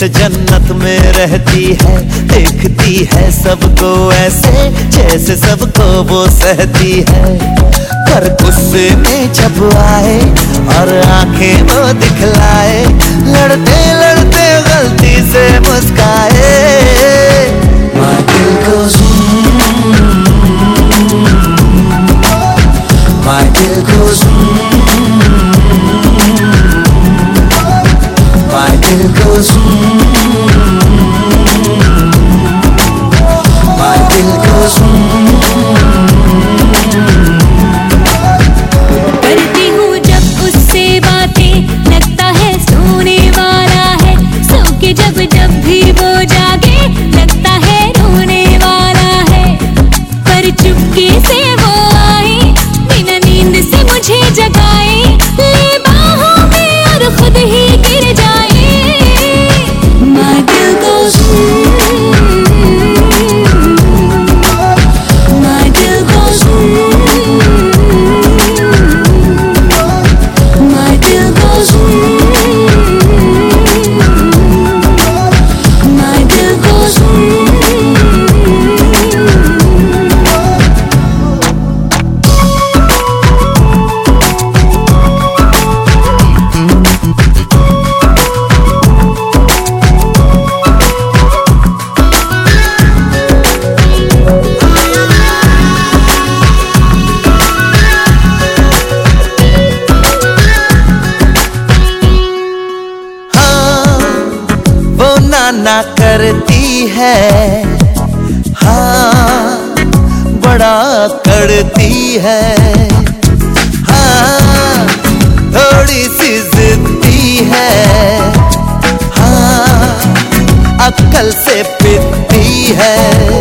जैसे जन्नत में रहती है, देखती है सबको ऐसे जैसे सबको वो सहती है। पर गुस्से में जब आए और आंखें वो दिखलाए, लड़ते लड़ते गलती से मुस्काए। My दिल goes my दिल goes my दिल goes my दिल goes करती हूँ जब उससे बातें, लगता है सोने वाला है। सो के जब जब भी वो जागे, लगता है रोने वाला है। पर चुपके से वो आए, बिना नींद से मुझे जगाए, ले बाहों में और खुद ही गिर जाए। My दिल goes my दिल goes my दिल goes my दिल goes ना करती है, हाँ बड़ा करती है, हाँ थोड़ी सी जिद्दी है, हाँ अक्ल से पिटती है।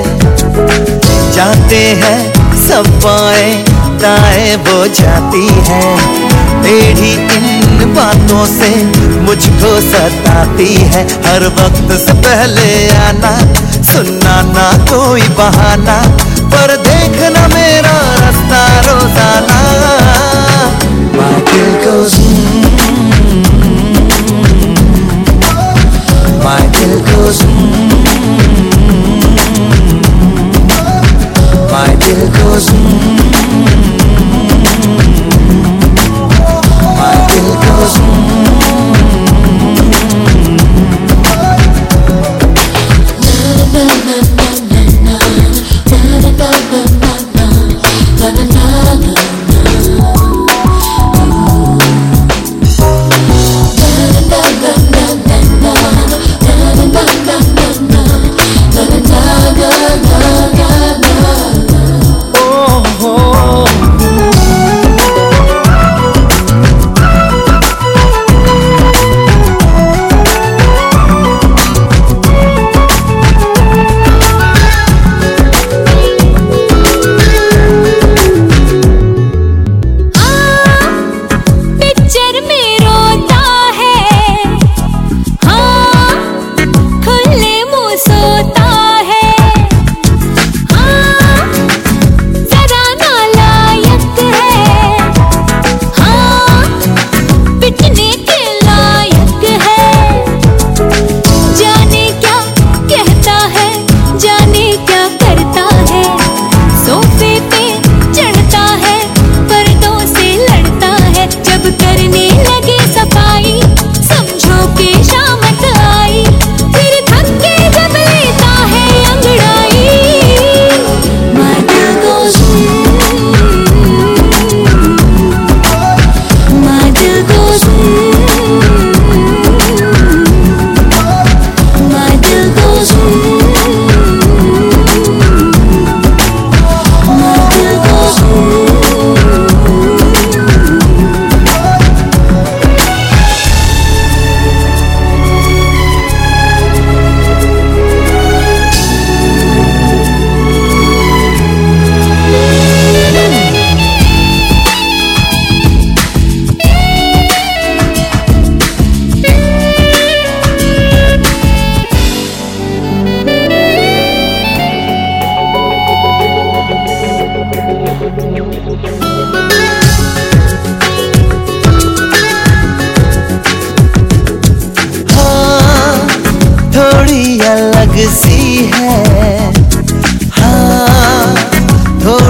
जाते हैं सब बाएं दाएं वो जाती है, टेढ़ी इन बातों से मुझको सताती है। हर वक्त से पहले आना, सुनना ना कोई बहाना, पर देखना मेरा रास्ता रोजाना। My दिल goes my दिल goes my दिल goes my दिल goes na na na na na na na na na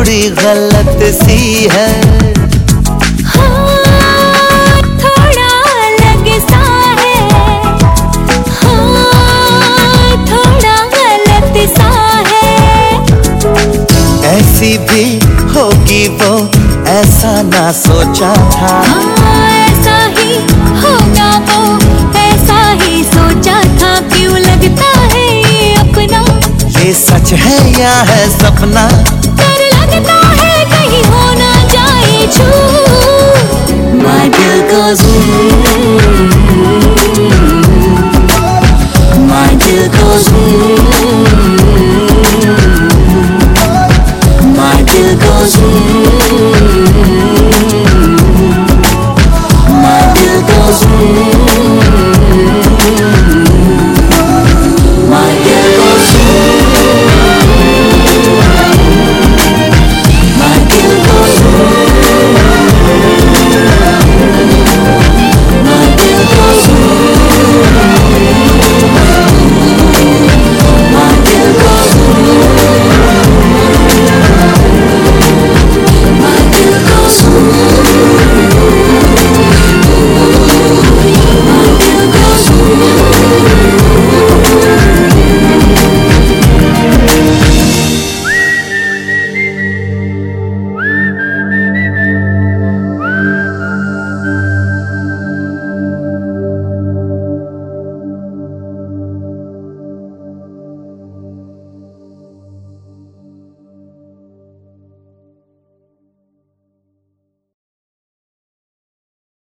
थोड़ी गलत सी है। हाँ, थोड़ा अलग सा है, हाँ, थोड़ा गलत सा है। ऐसी भी होगी वो, ऐसा ना सोचा था। हाँ, ऐसा ही होगा वो, ऐसा ही सोचा था। क्यों लगता है ये अपना, ये सच है या है सपना? डर लगता है कहीं हो ना जाए झूठ। My दिल goes my दिल goes my दिल goes